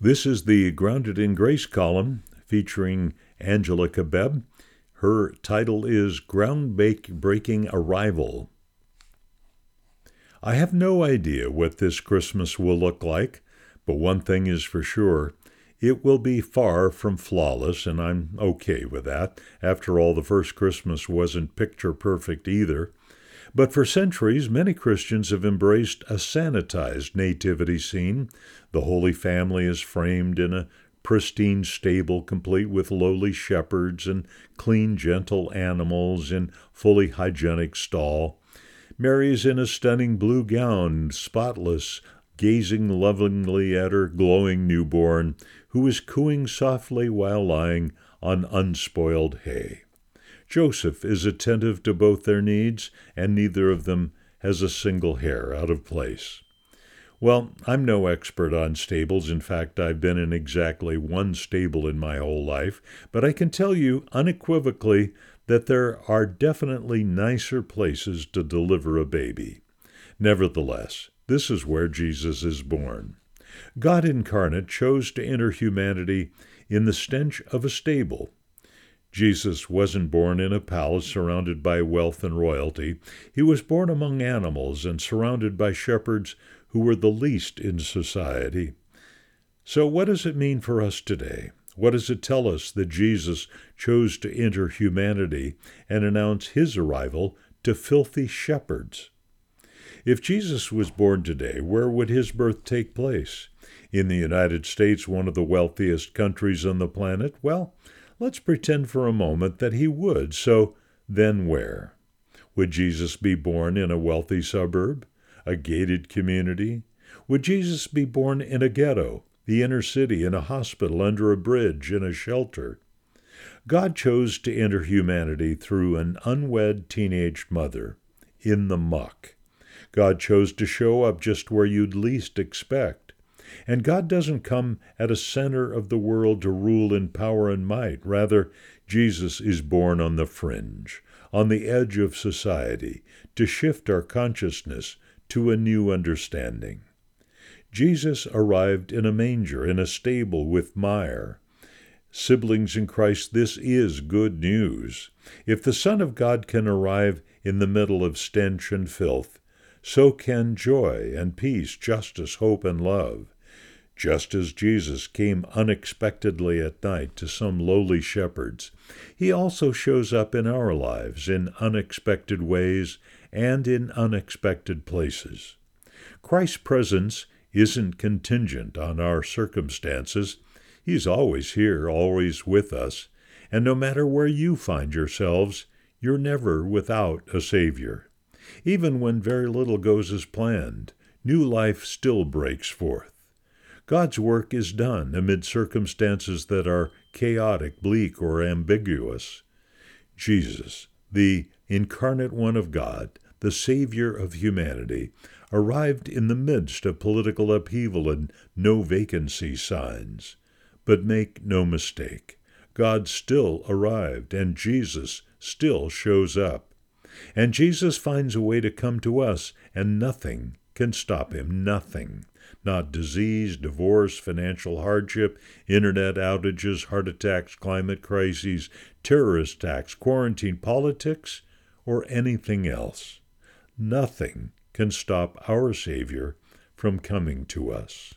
This is the Grounded in Grace column featuring Angela Kabeb. Her title is Groundbreaking Arrival. I have no idea what this Christmas will look like, but one thing is for sure. It will be far from flawless, and I'm okay with that. After all, the first Christmas wasn't picture perfect either. But for centuries, many Christians have embraced a sanitized nativity scene. The Holy Family is framed in a pristine stable complete with lowly shepherds and clean, gentle animals in fully hygienic stall. Mary is in a stunning blue gown, spotless, gazing lovingly at her glowing newborn, who is cooing softly while lying on unspoiled hay. Joseph is attentive to both their needs, and neither of them has a single hair out of place. Well, I'm no expert on stables. In fact, I've been in exactly one stable in my whole life, but I can tell you unequivocally that there are definitely nicer places to deliver a baby. Nevertheless, this is where Jesus is born. God incarnate chose to enter humanity in the stench of a stable. Jesus wasn't born in a palace surrounded by wealth and royalty. He was born among animals and surrounded by shepherds who were the least in society. So what does it mean for us today? What does it tell us that Jesus chose to enter humanity and announce his arrival to filthy shepherds? If Jesus was born today, where would his birth take place? In the United States, one of the wealthiest countries on the planet? Well, let's pretend for a moment that he would. So then where? Would Jesus be born in a wealthy suburb, a gated community? Would Jesus be born in a ghetto, the inner city, in a hospital, under a bridge, in a shelter? God chose to enter humanity through an unwed teenage mother, in the muck. God chose to show up just where you'd least expect. And God doesn't come at a center of the world to rule in power and might. Rather, Jesus is born on the fringe, on the edge of society, to shift our consciousness to a new understanding. Jesus arrived in a manger, in a stable with mire. Siblings in Christ, this is good news. If the Son of God can arrive in the middle of stench and filth, so can joy and peace, justice, hope, and love. Just as Jesus came unexpectedly at night to some lowly shepherds, he also shows up in our lives in unexpected ways and in unexpected places. Christ's presence isn't contingent on our circumstances. He's always here, always with us, and no matter where you find yourselves, you're never without a Savior. Even when very little goes as planned, new life still breaks forth. God's work is done amid circumstances that are chaotic, bleak, or ambiguous. Jesus, the incarnate one of God, the Savior of humanity, arrived in the midst of political upheaval and no vacancy signs. But make no mistake, God still arrived, and Jesus still shows up. And Jesus finds a way to come to us, and nothing can stop him, nothing. Not disease, divorce, financial hardship, internet outages, heart attacks, climate crises, terrorist attacks, quarantine, politics, or anything else. Nothing can stop our Savior from coming to us.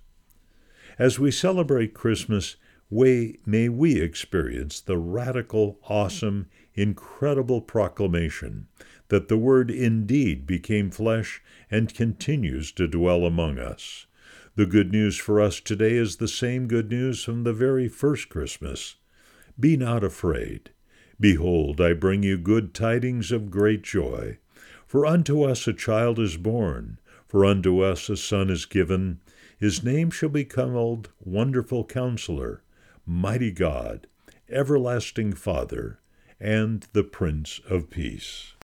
As we celebrate Christmas, may we experience the radical, awesome, incredible proclamation that the Word indeed became flesh and continues to dwell among us. The good news for us today is the same good news from the very first Christmas. Be not afraid. Behold, I bring you good tidings of great joy. For unto us a child is born, for unto us a son is given. His name shall be called Wonderful Counselor, Mighty God, Everlasting Father, and the Prince of Peace.